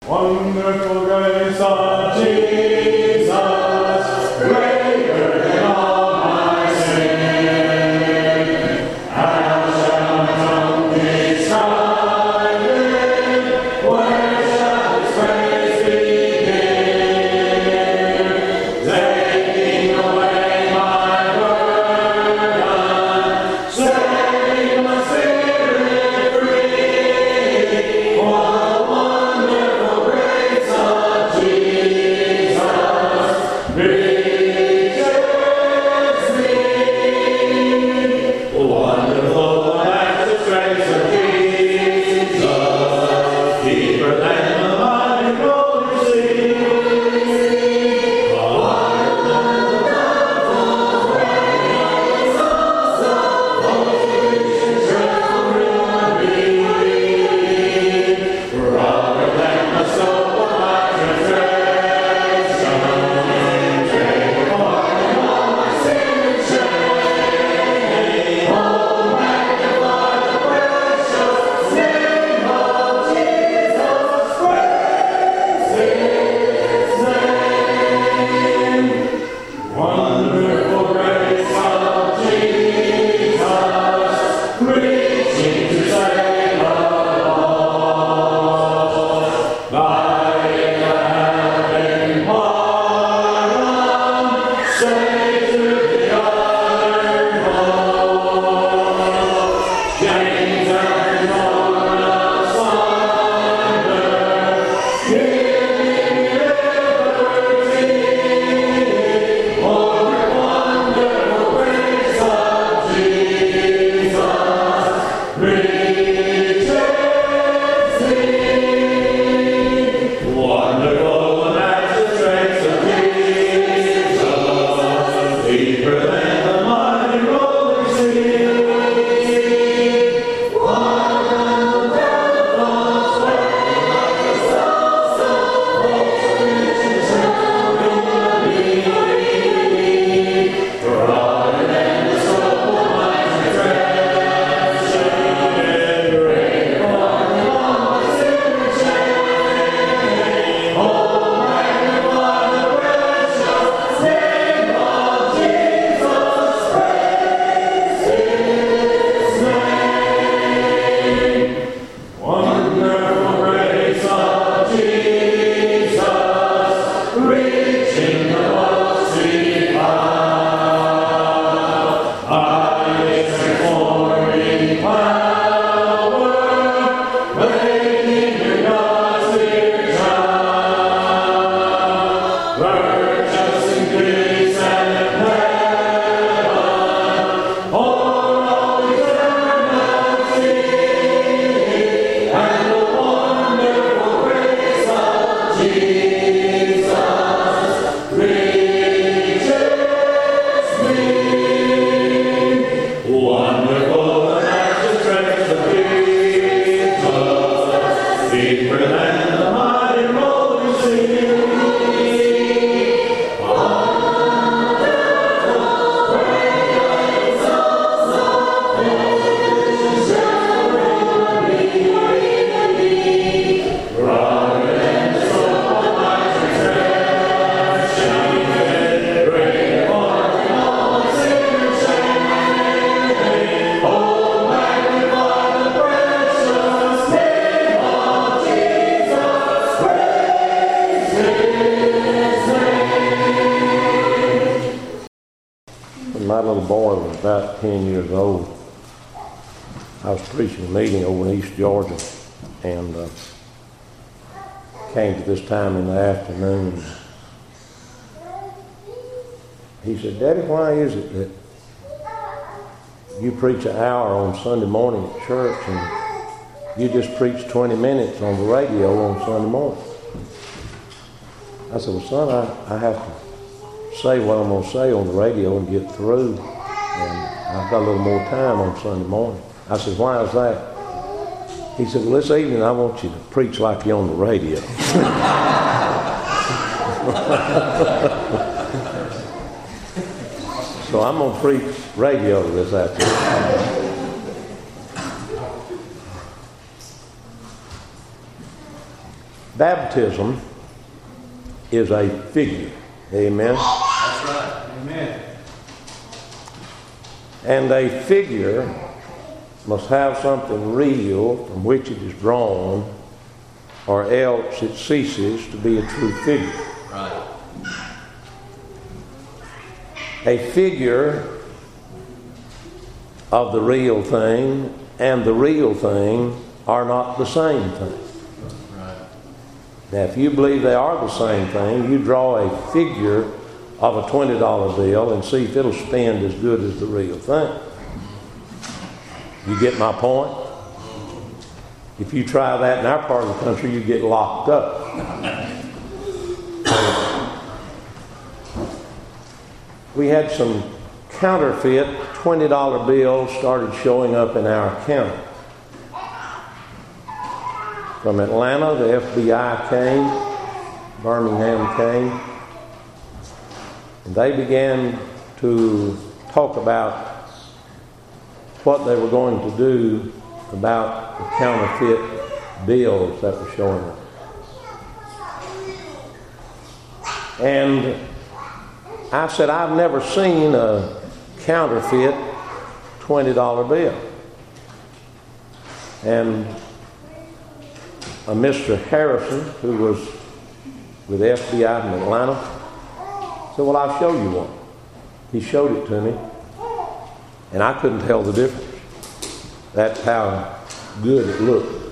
Wonderful grace of Jesus, greater than all my sin. How shall my tongue describe it? Where shall His praise begin? Taking away my burden, setting my spirit free. What a wonderful grace of Jesus reaches me. Wonderful matchless grace of Jesus, deeper than the mighty rolling sea. Rather than the soul of my transgression, take away all my sin and shame. Oh, magnify the precious name of Jesus, praise His name. Wonderful grace of Jesus, reaching to save us all. By the having pardon, saved to the uttermost. Chains and torn asunder, giving liberty. Oh, wonderful grace of Jesus reaches me. Wonderful matchless grace of Jesus, deeper than the mighty rolling sea. Rather than the soul of my transgression, greater than all my sin and shame. Oh, magnify the precious name of Jesus, praise His name. Wonderful grace of Jesus, reaching the lost sea found. Eyes transforming power, making your God's dear child. Purchase in peace and in heaven, all eternity, and the wonderful grace of Jesus reaches me. Wonderful matchless grace of Jesus, deeper than the mighty rolling sea. Rather than the soul of my transgression, greater than all my sin and shame. Oh, magnify the precious name of Jesus, praise His name. When my little boy was about 10 years old, I was preaching a meeting over in East Georgia, and came to this time in the afternoon. He said, "Daddy, why is it that you preach an hour on Sunday morning at church and you just preach 20 minutes on the radio on Sunday morning?" I said, "Well, son, I have to say what I'm going to say on the radio and get through, and I've got a little more time on Sunday morning." I said, "Why is that?" He said, "Well, this evening I want you to preach like you're on the radio." So I'm going to preach radio this afternoon. Baptism is a figure. Amen. That's right. Amen. And a figure must have something real from which it is drawn, or else it ceases to be a true figure. Right. A figure of the real thing and the real thing are not the same thing. Right. Now, if you believe they are the same thing, you draw a figure of a $20 bill and see if it'll spend as good as the real thing. You get my point? If you try that in our part of the country, you get locked up. We had some counterfeit $20 bills started showing up in our county. From Atlanta, the FBI came, Birmingham came, and they began to talk about what they were going to do about the counterfeit bills that were showing up. And I said, I've never seen a counterfeit $20 bill. And a Mr. Harrison, who was with the FBI in Atlanta, said, well, I'll show you one. He showed it to me, and I couldn't tell the difference. That's how good it looked.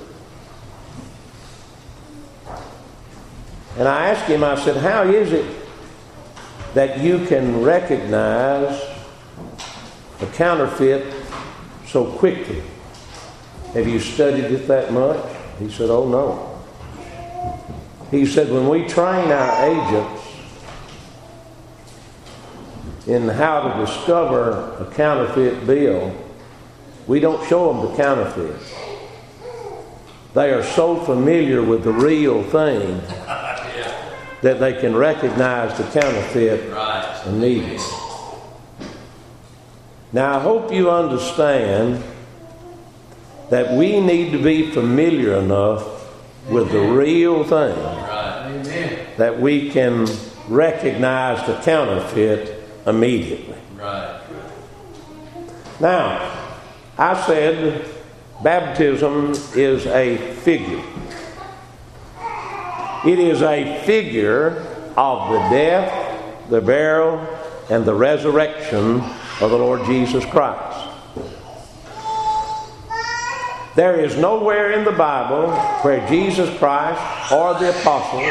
And I asked him, I said, how is it that you can recognize a counterfeit so quickly? Have you studied it that much? He said, oh no. He said, when we train our agents in how to discover a counterfeit bill, we don't show them the counterfeit. They are so familiar with the real thing that they can recognize the counterfeit immediately. Now, I hope you understand that we need to be familiar enough with the real thing that we can recognize the counterfeit immediately. Right. Now, I said baptism is a figure. It is a figure of the death, the burial, and the resurrection of the Lord Jesus Christ. There is nowhere in the Bible where Jesus Christ or the apostles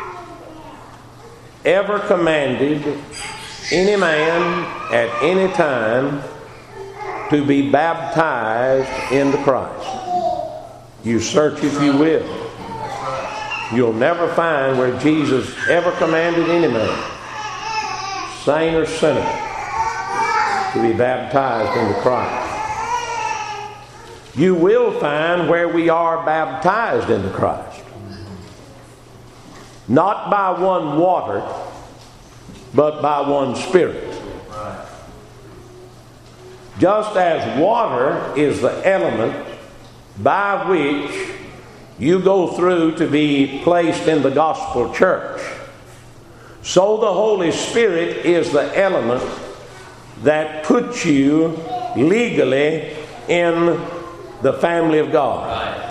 ever commanded any man at any time to be baptized into Christ. You search if you will. You'll never find where Jesus ever commanded any man, saint or sinner, to be baptized into Christ. You will find where we are baptized into Christ. Not by one water, but by one Spirit. Just as water is the element by which you go through to be placed in the gospel church, so the Holy Spirit is the element that puts you legally in the family of God.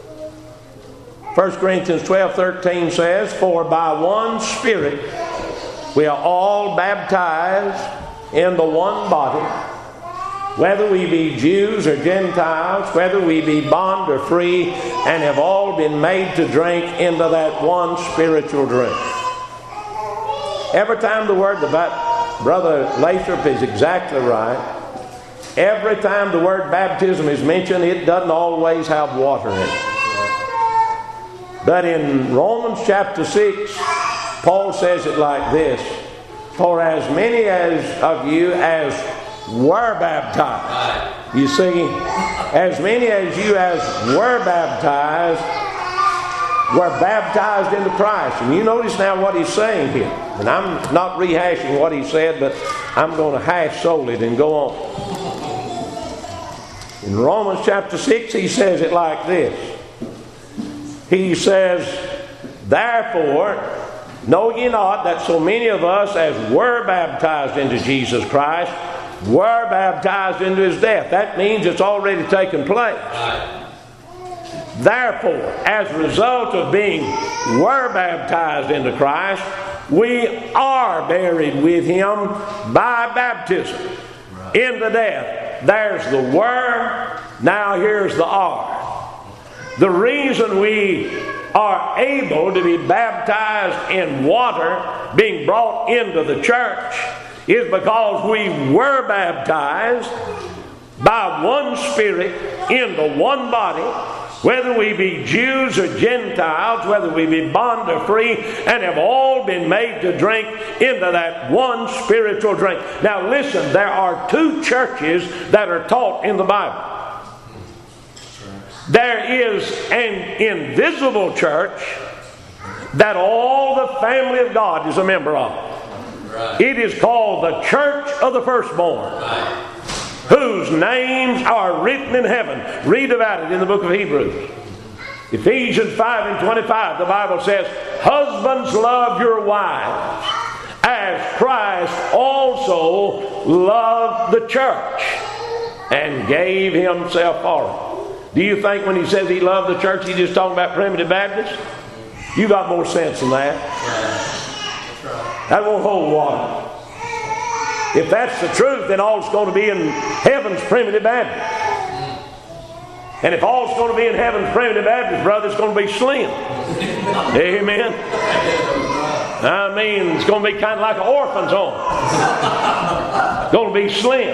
1 Corinthians 12:13 says, for by one Spirit we are all baptized into one body, whether we be Jews or Gentiles, whether we be bond or free, and have all been made to drink into that one spiritual drink. Every time the word, Brother Lathrop is exactly right. Every time the word baptism is mentioned, it doesn't always have water in it. But in Romans chapter 6, Paul says it like this, for as many of you as were baptized. You see, as many as you as were baptized into Christ. And you notice now what he's saying here. And I'm not rehashing what he said, but I'm going to hash soul it and go on. In Romans chapter 6, he says it like this. He says, Therefore, know ye not that so many of us as were baptized into Jesus Christ were baptized into His death? That means it's already taken place. Therefore, as a result of being were baptized into Christ, we are buried with Him by baptism into death. There's the were, now here's the are. The reason we are able to be baptized in water, being brought into the church, is because we were baptized by one Spirit into one body, whether we be Jews or Gentiles, whether we be bond or free, and have all been made to drink into that one spiritual drink. Now listen, there are two churches that are taught in the Bible. There is an invisible church that all the family of God is a member of. It is called the Church of the Firstborn, whose names are written in heaven. Read about it in the book of Hebrews. Ephesians 5 and 25, the Bible says, husbands, love your wives, as Christ also loved the church and gave Himself for it. Do you think when He says He loved the church, He's just talking about Primitive Baptists? You got more sense than that. That won't hold water. If that's the truth, then all's going to be in heaven's Primitive Baptist. And if all's going to be in heaven's Primitive Baptist, brother, it's going to be slim. Amen. I mean, it's going to be kind of like an orphan's home. It's going to be slim.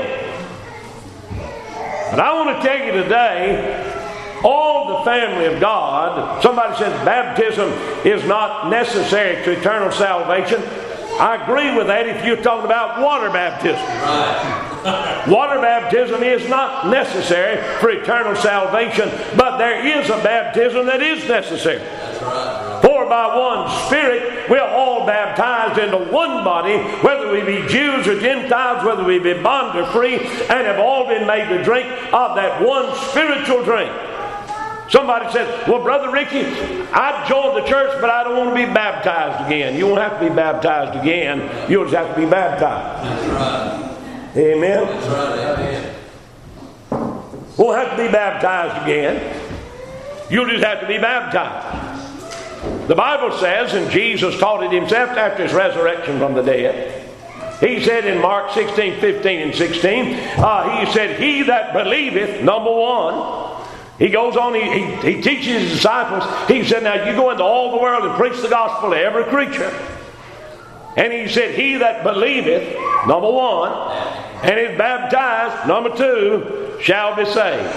But I want to tell you today, all the family of God, somebody says baptism is not necessary to eternal salvation. I agree with that if you're talking about water baptism. Right. Water baptism is not necessary for eternal salvation, but there is a baptism that is necessary. That's right. For by one Spirit we're all baptized into one body, whether we be Jews or Gentiles, whether we be bond or free, and have all been made to drink of that one spiritual drink. Somebody said, well, Brother Ricky, I've joined the church, but I don't want to be baptized again. You won't have to be baptized again. You'll just have to be baptized. That's right. Amen? That's right. Amen. Won't have to be baptized again. You'll just have to be baptized. The Bible says, and Jesus taught it Himself after His resurrection from the dead, He said in Mark 16, 15 and 16, He said, he that believeth, number one, He goes on, he teaches His disciples. He said, now you go into all the world and preach the gospel to every creature. And He said, he that believeth, number one, and is baptized, number two, shall be saved.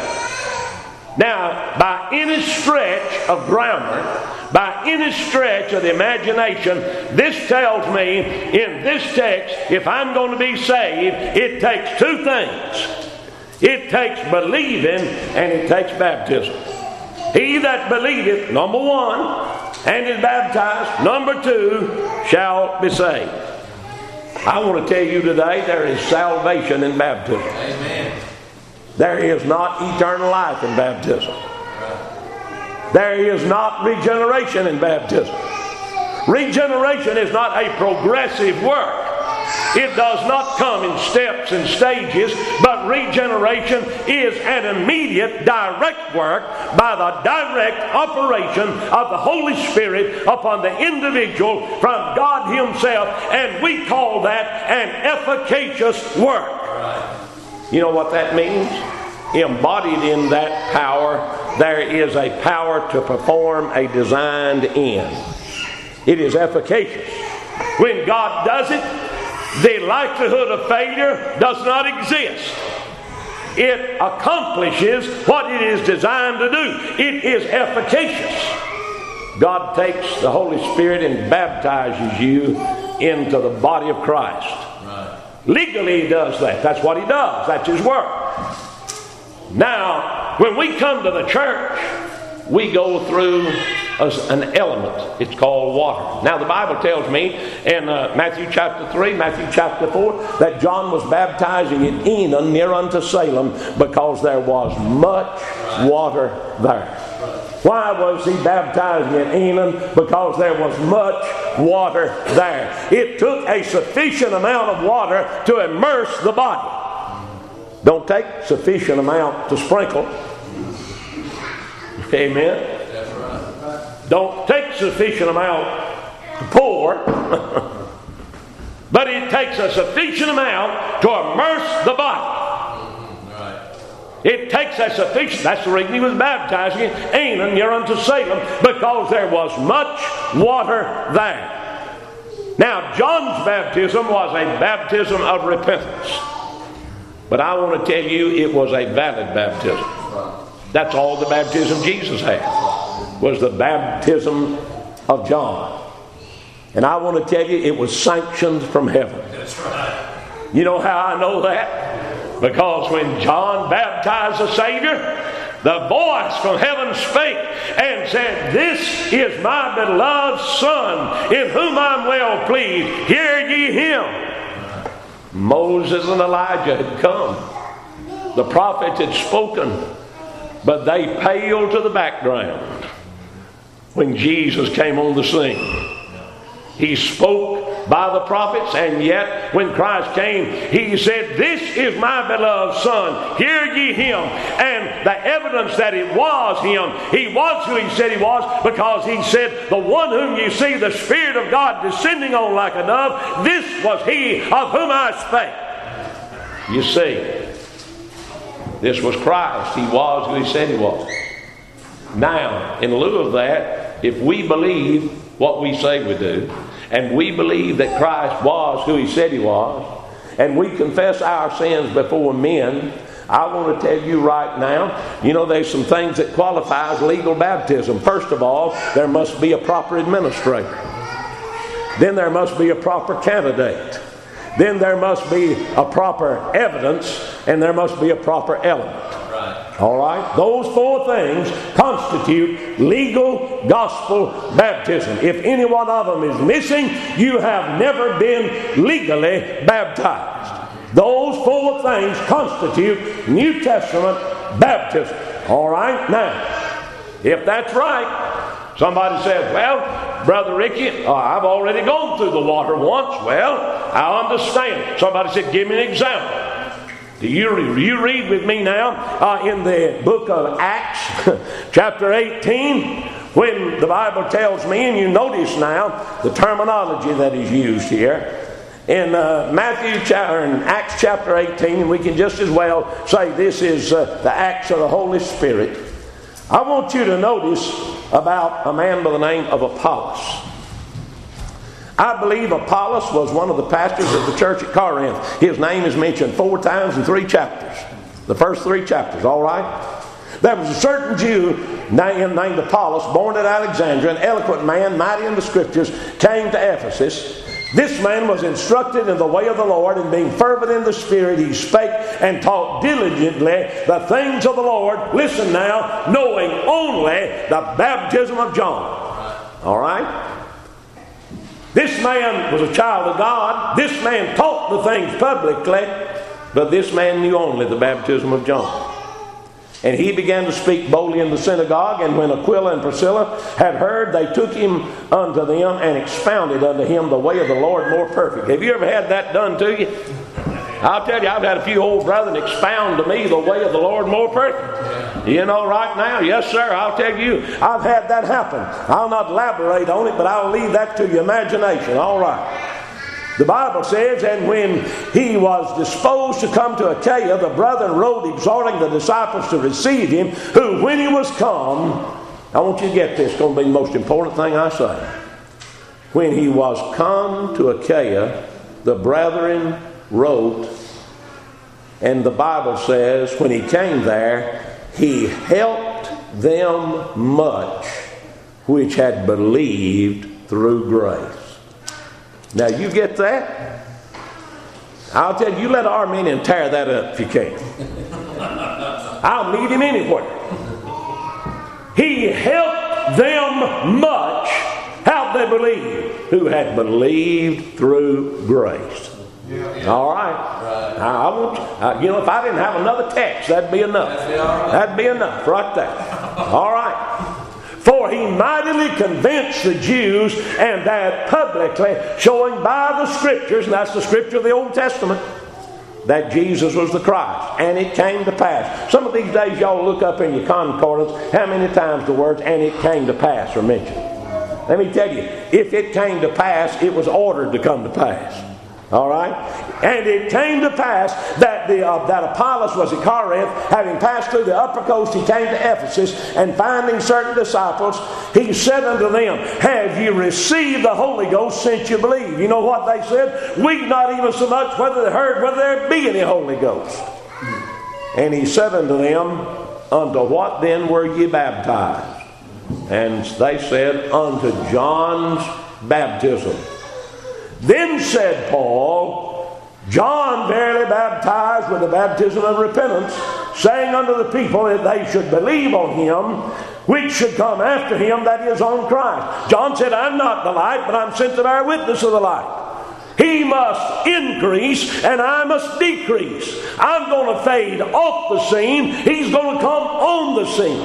Now, by any stretch of grammar, by any stretch of the imagination, this tells me in this text, if I'm going to be saved, it takes two things. It takes believing and it takes baptism. He that believeth, number one, and is baptized, number two, shall be saved. I want to tell you today, there is salvation in baptism. Amen. There is not eternal life in baptism. There is not regeneration in baptism. Regeneration is not a progressive work. It does not come in steps and stages, but regeneration is an immediate, direct work by the direct operation of the Holy Spirit upon the individual from God Himself, and we call that an efficacious work. You know what that means? Embodied in that power, there is a power to perform a designed end. It is efficacious. When God does it, the likelihood of failure does not exist. It accomplishes what it is designed to do. It is efficacious. God takes the Holy Spirit and baptizes you into the body of Christ. Right. Legally He does that. That's what He does. That's His work. Now, when we come to the church, we go through an element. It's called water. Now the Bible tells me in Matthew chapter 3, Matthew chapter 4, that John was baptizing at Enon near unto Salem because there was much water there. Why was he baptizing at Enon? Because there was much water there. It took a sufficient amount of water to immerse the body. Don't take sufficient amount to sprinkle. Amen. That's right. Don't take sufficient amount to pour. But it takes a sufficient amount to immerse the body. It takes a sufficient, that's the reason he was baptizing in Enon near unto Salem, because there was much water there. Now, John's baptism was a baptism of repentance. But I want to tell you, it was a valid baptism. That's all the baptism Jesus had, was the baptism of John. And I want to tell you, it was sanctioned from heaven. That's right. You know how I know that? Because when John baptized the Savior, the voice from heaven spake and said, "This is my beloved Son, in whom I'm well pleased. Hear ye him." Moses and Elijah had come. The prophets had spoken, but they paled to the background when Jesus came on the scene. He spoke by the prophets, and yet when Christ came, he said, "This is my beloved Son, hear ye him." And the evidence that it was him, he was who he said he was, because he said, "The one whom you see the Spirit of God descending on like a dove, this was he of whom I spake." You see, this was Christ. He was who he said he was. Now, in lieu of that, if we believe what we say we do, and we believe that Christ was who he said he was, and we confess our sins before men, I want to tell you right now, you know, there's some things that qualifies legal baptism. First of all, there must be a proper administrator. Then there must be a proper candidate. Then there must be a proper evidence, and there must be a proper element. All right? Those four things constitute legal gospel baptism. If any one of them is missing, you have never been legally baptized. Those four things constitute New Testament baptism. All right? Now, if that's right, somebody says, "Well, Brother Ricky, I've already gone through the water once." Well, I understand. Somebody said, "Give me an example." You read with me now in the book of Acts, chapter 18, when the Bible tells me, and you notice now the terminology that is used here. In Acts chapter 18, and we can just as well say this is the Acts of the Holy Spirit. I want you to notice about a man by the name of Apollos. I believe Apollos was one of the pastors of the church at Corinth. His name is mentioned 4 times in 3 chapters. The first 3 chapters, all right? There was a certain Jew named Apollos, born at Alexandria, an eloquent man, mighty in the Scriptures, came to Ephesus. This man was instructed in the way of the Lord, and being fervent in the Spirit, he spake and taught diligently the things of the Lord. Listen now, knowing only the baptism of John. All right? This man was a child of God. This man taught the things publicly, but this man knew only the baptism of John. And he began to speak boldly in the synagogue, and when Aquila and Priscilla had heard, they took him unto them and expounded unto him the way of the Lord more perfect. Have you ever had that done to you? I'll tell you, I've had a few old brethren expound to me the way of the Lord more perfect. You know, right now, yes sir, I'll tell you, I've had that happen. I'll not elaborate on it, but I'll leave that to your imagination. All right. The Bible says, and when he was disposed to come to Achaia, the brethren wrote exhorting the disciples to receive him, who when he was come, I want you to get this, it's going to be the most important thing I say. When he was come to Achaia, the brethren wrote, and the Bible says, when he came there, he helped them much which had believed through grace. Now you get that? I'll tell you, let Arminian tear that up if you can. I'll meet him anywhere. He helped them much. How'd they believe? Who had believed through grace. All right. Now, I want you know, if I didn't have another text, that'd be enough. That'd be enough right there. All right. For he mightily convinced the Jews, and that publicly, showing by the Scriptures, and that's the Scripture of the Old Testament, that Jesus was the Christ. And it came to pass. Some of these days y'all look up in your concordance how many times the words "and it came to pass" are mentioned. Let me tell you, if it came to pass, it was ordered to come to pass. All right? And it came to pass that that Apollos was at Corinth, having passed through the upper coast, he came to Ephesus, and finding certain disciples, he said unto them, "Have you received the Holy Ghost since you believe?" You know what they said? "We not even so much whether they heard whether there be any Holy Ghost." And he said unto them, "Unto what then were ye baptized?" And they said, "Unto John's baptism." Then said Paul, "John verily baptized with the baptism of repentance, saying unto the people that they should believe on him, which should come after him, that is, on Christ." John said, "I'm not the light, but I'm sent to bear witness of the light. He must increase, and I must decrease. I'm going to fade off the scene. He's going to come on the scene."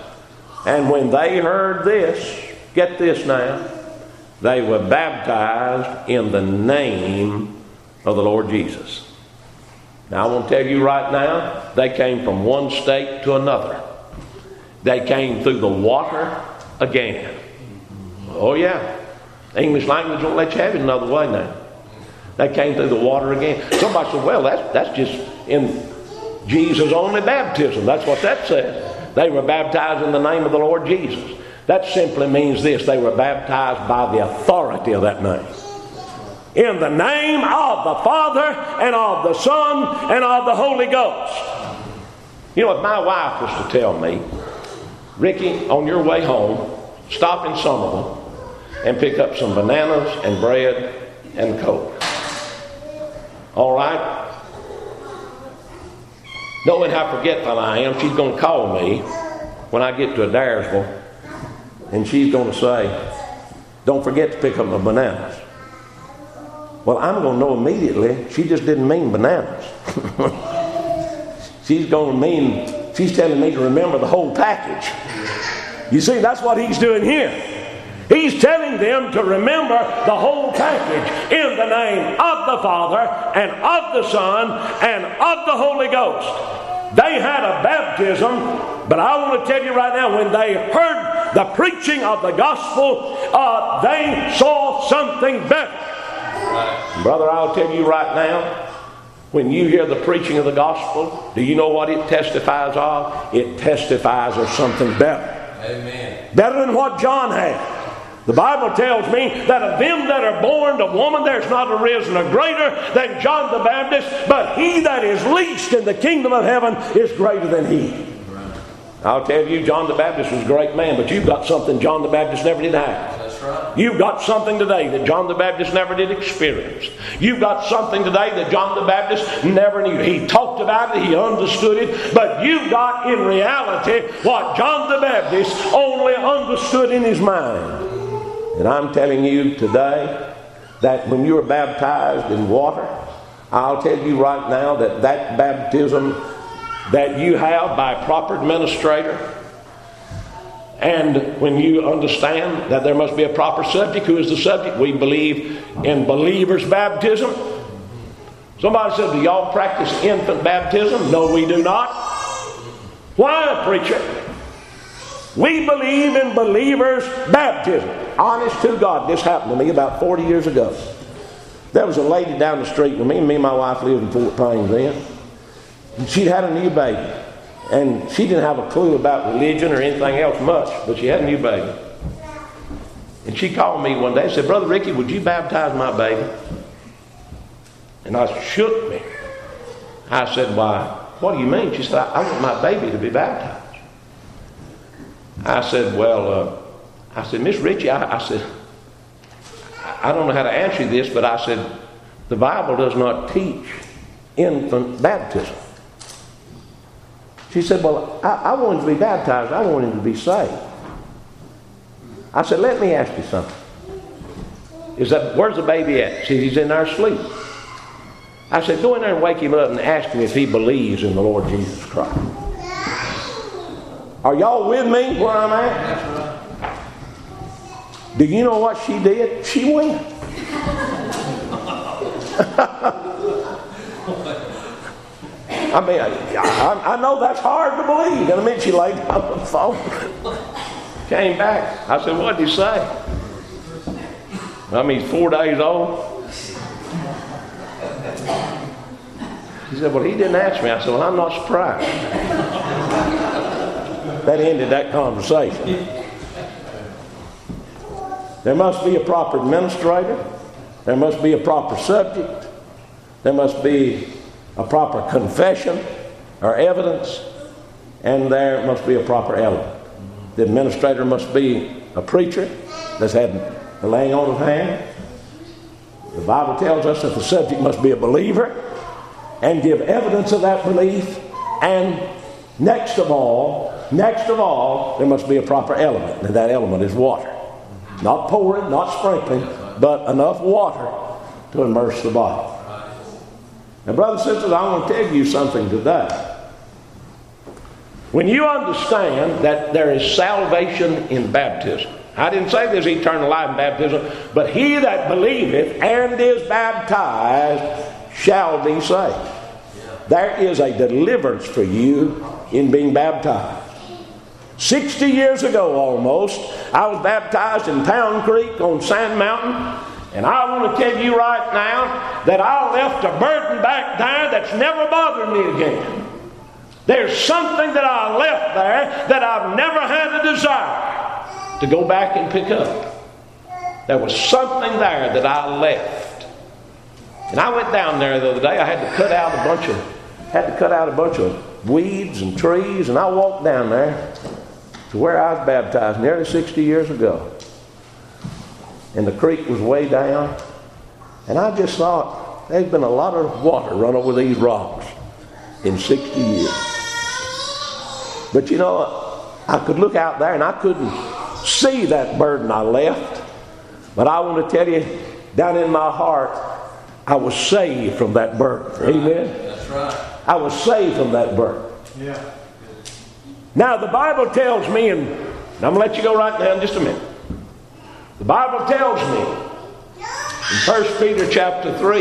And when they heard this, get this now, they were baptized in the name of the Lord Jesus. Now I want to tell you right now, they came from one state to another. They came through the water again. Oh yeah. The English language won't let you have it another way now. They came through the water again. Somebody said, "Well, that's just in Jesus' only baptism." That's what that says. They were baptized in the name of the Lord Jesus. That simply means this: they were baptized by the authority of that name. In the name of the Father and of the Son and of the Holy Ghost. You know, if my wife was to tell me, "Ricky, on your way home, stop in Somerville and pick up some bananas and bread and Coke." All right? Knowing how forgetful I am, she's going to call me when I get to Adairsville, and she's going to say, "Don't forget to pick up my bananas." Well, I'm going to know immediately she just didn't mean bananas. She's telling me to remember the whole package. You see, that's what he's doing here. He's telling them to remember the whole package in the name of the Father and of the Son and of the Holy Ghost. They had a baptism, but I want to tell you right now, when they heard the preaching of the gospel, they saw something better. Brother, I'll tell you right now, when you hear the preaching of the gospel, do you know what it testifies of? It testifies of something better. Amen. Better than what John had. The Bible tells me that of them that are born of woman, there's not arisen a greater than John the Baptist, but he that is least in the kingdom of heaven is greater than he. I'll tell you, John the Baptist was a great man, but you've got something John the Baptist never did have. That's right. You've got something today that John the Baptist never did experience. You've got something today that John the Baptist never knew. He talked about it, he understood it, but you've got in reality what John the Baptist only understood in his mind. And I'm telling you today that when you are baptized in water, I'll tell you right now that that baptism that you have by a proper administrator, and when you understand that there must be a proper subject, who is the subject? We believe in believers' baptism. Somebody said, "Do y'all practice infant baptism?" No, we do not. Why, preacher? We believe in believers' baptism. Honest to God, this happened to me about 40 years ago. There was a lady down the street with me, and my wife lived in Fort Payne then. And she'd had a new baby. And she didn't have a clue about religion or anything else much, but she had a new baby. And she called me one day and said, "Brother Ricky, would you baptize my baby?" And I shook me. I said, "Why, what do you mean?" She said, I want my baby to be baptized." I said, Miss Ritchie, I said, I don't know how to answer you this, but I said, the Bible does not teach infant baptism. She said, "Well, I want him to be baptized. I want him to be saved." I said, "Let me ask you something. Where's the baby at?" She said, "He's in there asleep." I said, "Go in there and wake him up and ask him if he believes in the Lord Jesus Christ." Are y'all with me where I'm at? Do you know what she did? She went. I mean, I know that's hard to believe. And I mean, she laid down on the phone, came back. I said, what did he say? I mean, he's 4 days old. He said, well, he didn't ask me. I said, well, I'm not surprised. That ended that conversation. There must be a proper administrator. There must be a proper subject. There must be a proper confession or evidence. And there must be a proper element. The administrator must be a preacher that's had the laying on of hands. The Bible tells us that the subject must be a believer and give evidence of that belief. And next of all, there must be a proper element. And that element is water. Not pouring, not sprinkling, but enough water to immerse the body. Now, brothers and sisters, I want to tell you something today. When you understand that there is salvation in baptism, I didn't say there's eternal life in baptism, but he that believeth and is baptized shall be saved. There is a deliverance for you in being baptized. 60 years ago almost, I was baptized in Pound Creek on Sand Mountain. And I want to tell you right now that I left a burden back there that's never bothered me again. There's something that I left there that I've never had a desire to go back and pick up. There was something there that I left. And I went down there the other day. I had to cut out a bunch of weeds and trees, and I walked down there to where I was baptized nearly 60 years ago. And the creek was way down. And I just thought, there's been a lot of water run over these rocks in 60 years. But you know, I could look out there and I couldn't see that burden I left. But I want to tell you, down in my heart, I was saved from that burden. That's right. Amen? That's right. I was saved from that burden. Yeah. Now the Bible tells me, and I'm going to let you go right now in just a minute. The Bible tells me in 1 Peter chapter 3,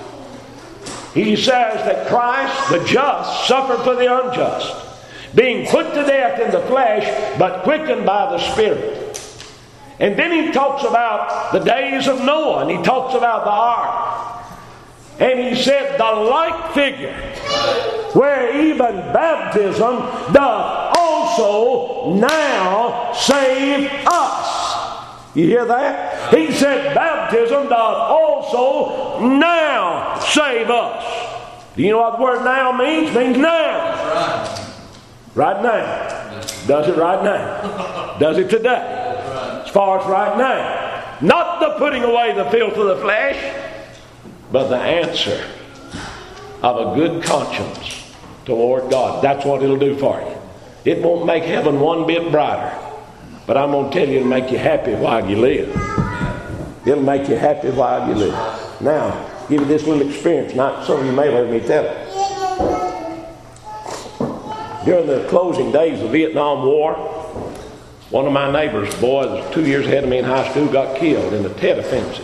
he says that Christ, the just, suffered for the unjust, being put to death in the flesh, but quickened by the Spirit. And then he talks about the days of Noah, and he talks about the ark. And he said, the like figure, where even baptism doth also now save us. You hear that? He said baptism doth also now save us. Do you know what the word now means? It means now. Right now. Does it right now. Does it today. As far as right now. Not the putting away the filth of the flesh, but the answer of a good conscience toward God. That's what it'll do for you. It won't make heaven one bit brighter. But I'm going to tell you, it'll make you happy while you live. It'll make you happy while you live. Now, give you this little experience. Not some of you may have heard me tell it. During the closing days of the Vietnam War, one of my neighbor's boys, 2 years ahead of me in high school, got killed in the Tet Offensive.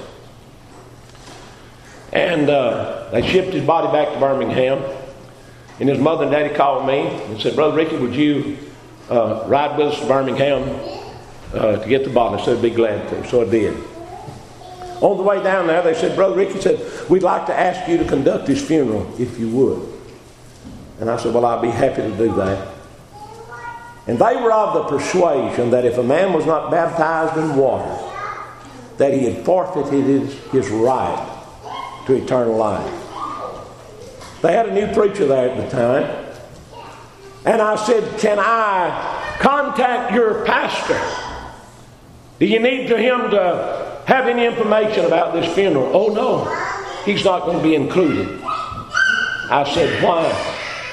And they shipped his body back to Birmingham. And his mother and daddy called me and said, Brother Ricky, would you ride with us to Birmingham to get the body? I said, I'd be glad to. So I did. On the way down there, they said, Brother Ricky said, we'd like to ask you to conduct his funeral if you would. And I said, well, I'll be happy to do that. And they were of the persuasion that if a man was not baptized in water, that he had forfeited his right to eternal life. They had a new preacher there at the time. And I said, can I contact your pastor? Do you need for him to have any information about this funeral? Oh, no, he's not going to be included. I said, why?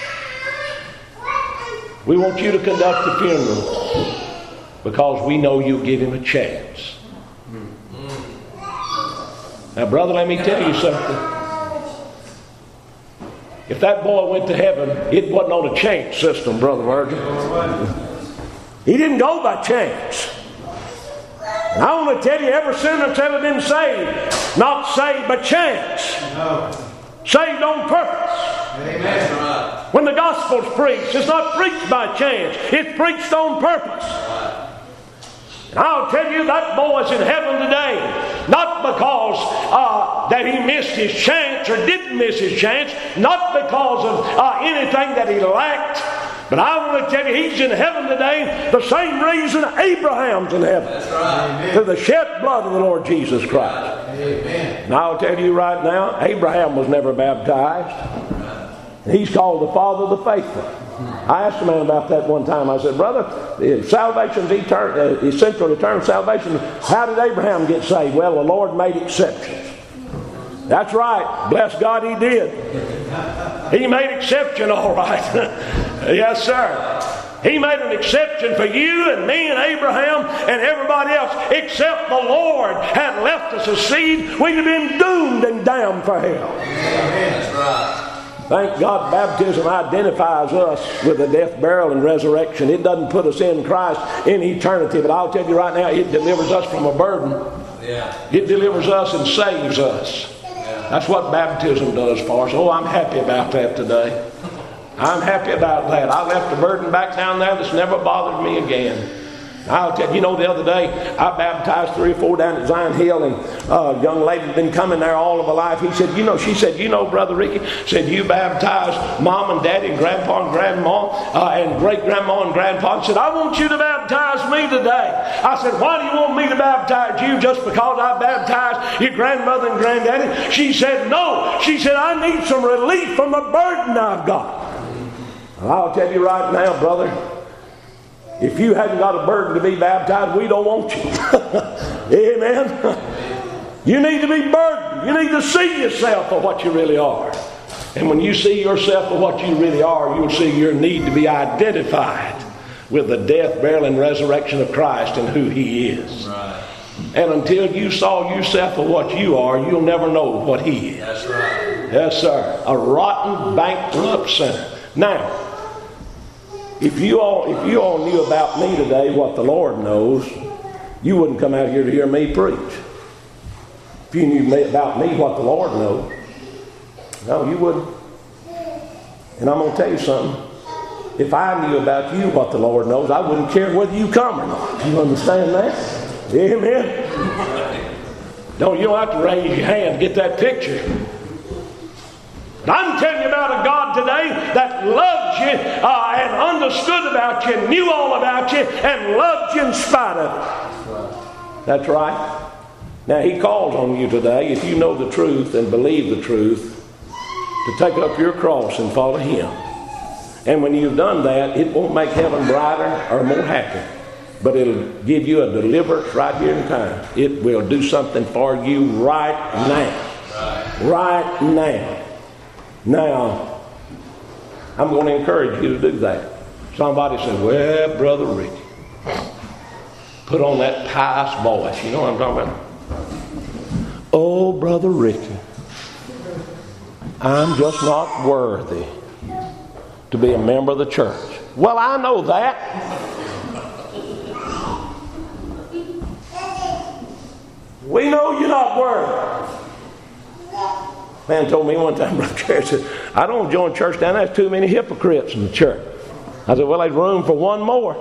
We want you to conduct the funeral because we know you'll give him a chance. Now, brother, let me tell you something. If that boy went to heaven, it wasn't on a chance system, Brother Virgin. He didn't go by chance. And I want to tell you, every sinner that's ever been saved, not saved by chance. No. Saved on purpose. Amen. When the gospel's preached, it's not preached by chance. It's preached on purpose. And I'll tell you, that boy's in heaven today. Not because that he missed his chance or didn't miss his chance. Not because of anything that he lacked. But I want to tell you, he's in heaven today the same reason Abraham's in heaven. That's right. Through the shed blood of the Lord Jesus Christ. Amen. And I'll tell you right now, Abraham was never baptized. He's called the father of the faithful. I asked a man about that one time. I said, brother, salvation's essential to eternal salvation. How did Abraham get saved? Well, the Lord made exceptions. That's right. Bless God, he did. He made exception, all right. Yes, sir. He made an exception for you and me and Abraham and everybody else, except the Lord had left us a seed. We'd have been doomed and damned for hell. That's right. Thank God baptism identifies us with the death, burial, and resurrection. It doesn't put us in Christ in eternity, but I'll tell you right now, it delivers us from a burden. Yeah. It delivers us and saves us. Yeah. That's what baptism does for us. Oh, I'm happy about that today. I'm happy about that. I left a burden back down there that's never bothered me again. I'll tell you, the other day I baptized 3 or 4 down at Zion Hill, and a young lady had been coming there all of her life. She said, Brother Ricky, said you baptized Mom and Daddy and Grandpa and Grandma and great-grandma and Grandpa. And said, I want you to baptize me today. I said, why do you want me to baptize you just because I baptized your grandmother and granddaddy? She said, no. She said, I need some relief from the burden I've got. Well, I'll tell you right now, brother, if you hadn't got a burden to be baptized, we don't want you. Amen. You need to be burdened. You need to see yourself for what you really are. And when you see yourself for what you really are, you'll see your need to be identified with the death, burial, and resurrection of Christ and who He is. Right. And until you saw yourself for what you are, you'll never know what He is. That's right. Yes, sir. A rotten, bankrupt sinner. Now, if you all knew about me today what the Lord knows, you wouldn't come out here to hear me preach. If you knew about me what the Lord knows, no, you wouldn't. And I'm going to tell you something. If I knew about you what the Lord knows, I wouldn't care whether you come or not. You understand that? Amen. You don't have to raise your hand to get that picture. But I'm telling you about a God today that loved you and understood about you, knew all about you, and loved you in spite of it. That's right. Now He calls on you today, if you know the truth and believe the truth, to take up your cross and follow Him. And when you've done that, it won't make heaven brighter or more happy, but it'll give you a deliverance right here in time. It will do something for you right now. Right now. Now, I'm going to encourage you to do that. Somebody said, well, Brother Ricky, put on that pious voice. You know what I'm talking about? Oh, Brother Ricky, I'm just not worthy to be a member of the church. Well, I know that. We know you're not worthy. Man told me one time, Brother Jerry said, I don't join church down there. There's too many hypocrites in the church. I said, well, there's room for one more.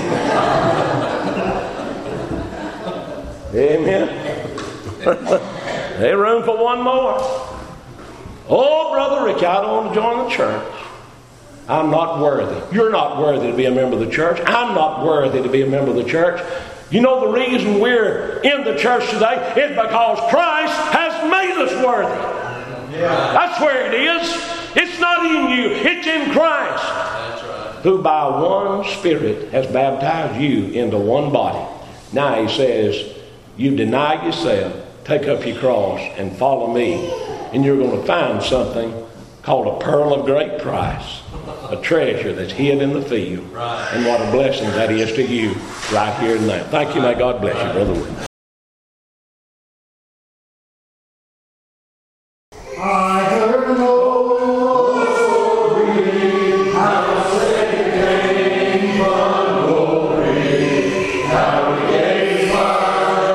Amen. There's room for one more. Oh, Brother Ricky, I don't want to join the church. I'm not worthy. You're not worthy to be a member of the church. I'm not worthy to be a member of the church. You know the reason we're in the church today is because Christ has made us worthy. Yeah. That's where it is. It's not in you. It's in Christ. That's right. Who by one Spirit has baptized you into one body. Now He says, you deny yourself, take up your cross, and follow me. And you're going to find something called a pearl of great price. A treasure that's hid in the field. Right. And what a blessing that is to you right here and now. Thank you. May God bless you, Brother Wood. I heard an old story, how Satan came from glory, how He gave fire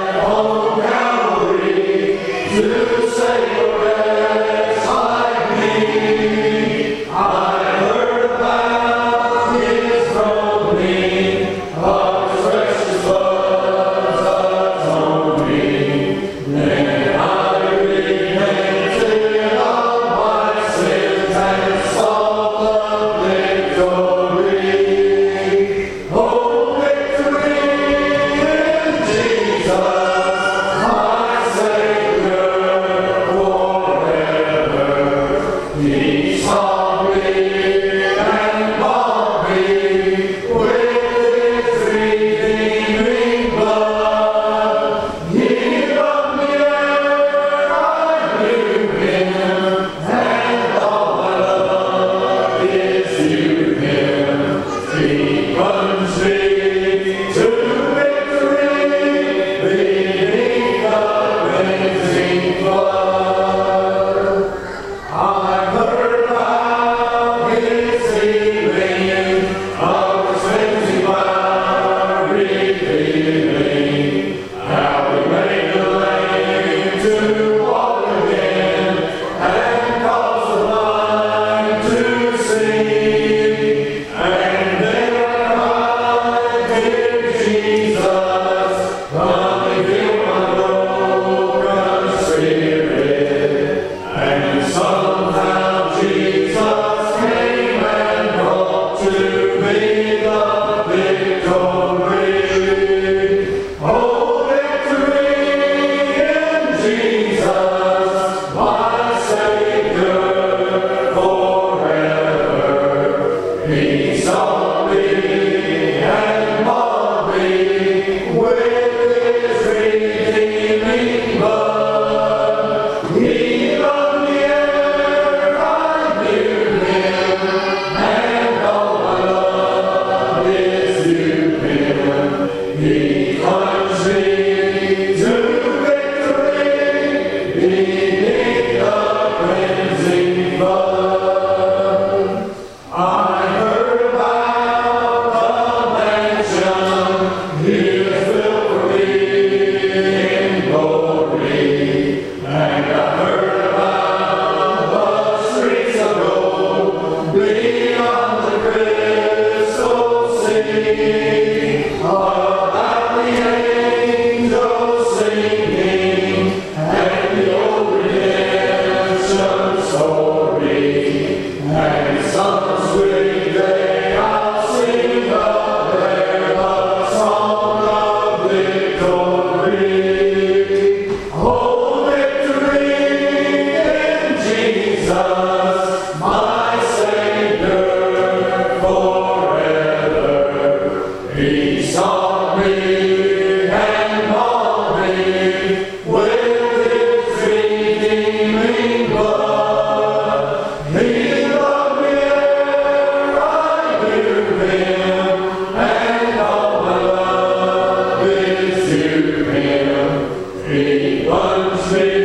He sought me and bought me with his redeeming blood. He loved me ere I knew him, and all my love is to him. He plunged me